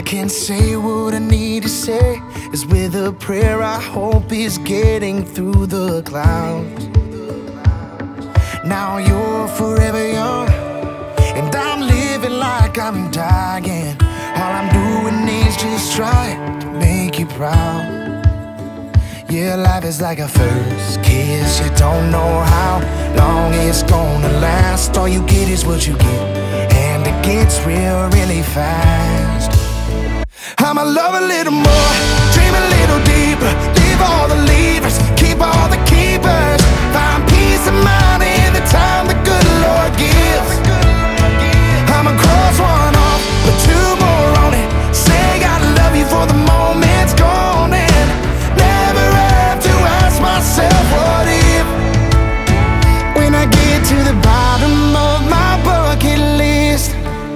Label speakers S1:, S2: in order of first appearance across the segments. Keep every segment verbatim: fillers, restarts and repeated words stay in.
S1: can't say what I need to say. It's with a prayer I hope is getting through the clouds. Now you're forever young, and I'm living like I'm dying. All I'm doing is just trying to make you proud. Yeah, life is like a first kiss. You don't know how long it's gonna last. All you get is what you get, and it gets real, really fast. I'ma love a little more, dream a little deeper, leave all the levers, keep all the keepers, find peace of mind in the time the good Lord gives. I'ma cross one off, put two more on it, say I love you for the moment's gone, and never have to ask myself what if, when I get to the bottom of my bucket list.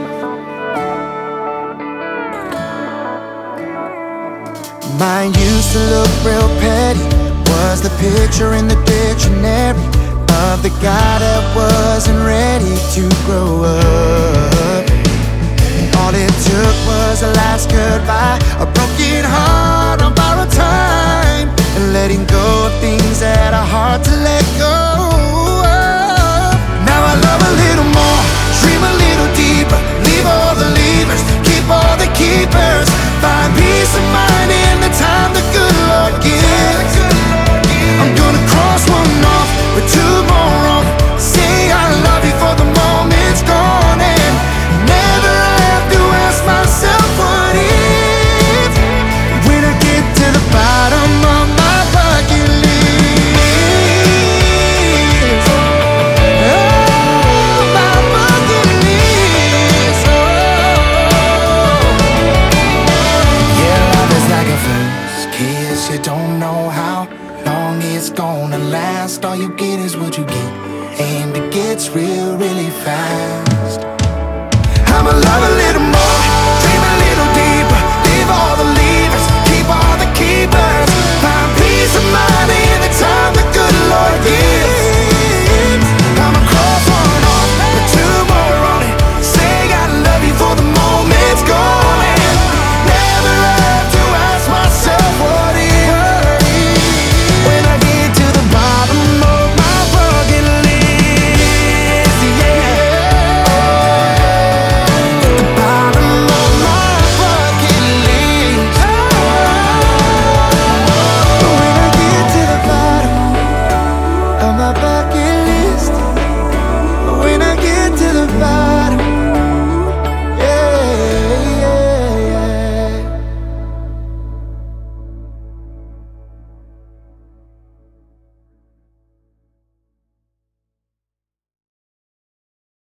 S1: Mine used to look real petty, was the picture in the dictionary of the guy that wasn't ready to grow up. All it took was a last goodbye, a broken heart on borrowed time, and letting go of things that are hard to let go of. Now I love a little more, dream a little deeper, leave all the levers, keep all the keepers,